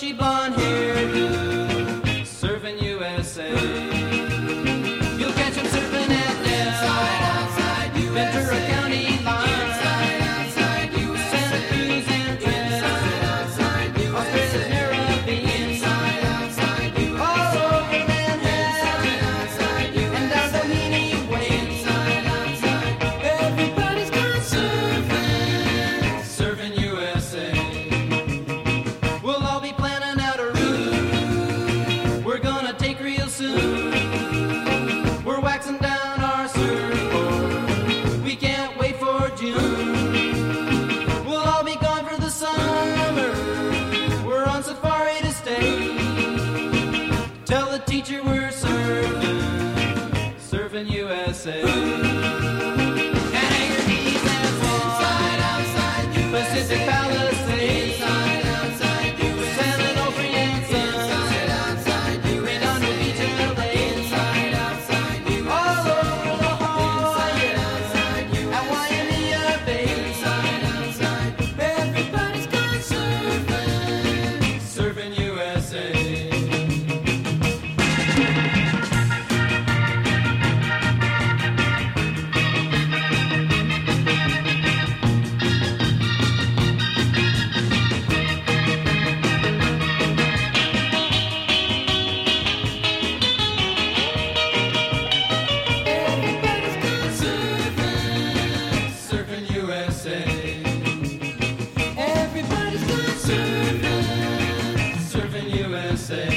bushy blonde hairdo, serving USA. You'll catch him surfing at Nell, Ventura County line, Santa Cruz and Trent, Australia's Caribbean, all over Manhattan, and down Doheny Way. Everybody's gone surfing, serving USA. We'll all be planning out a route we're gonna take real soon. We're waxing down our surfboard, we can't wait for June. We'll all be gone for the summer, we're on safari to stay. Tell the teacher we're surfing, surfing USA. And Anchor Keys and Swan, Pacific Palisades, San Onofre and Sun, Redondo Beach and LA, all over La Jolla, at Waimea Bay. Everybody's gone surfing, surfing USA. Everybody's gone surfing, surfing USA. Everybody's gone surfing, surfing USA.